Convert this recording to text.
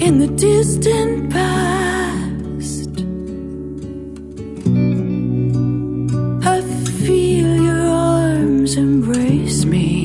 in the distant past. I feel your arms embrace me.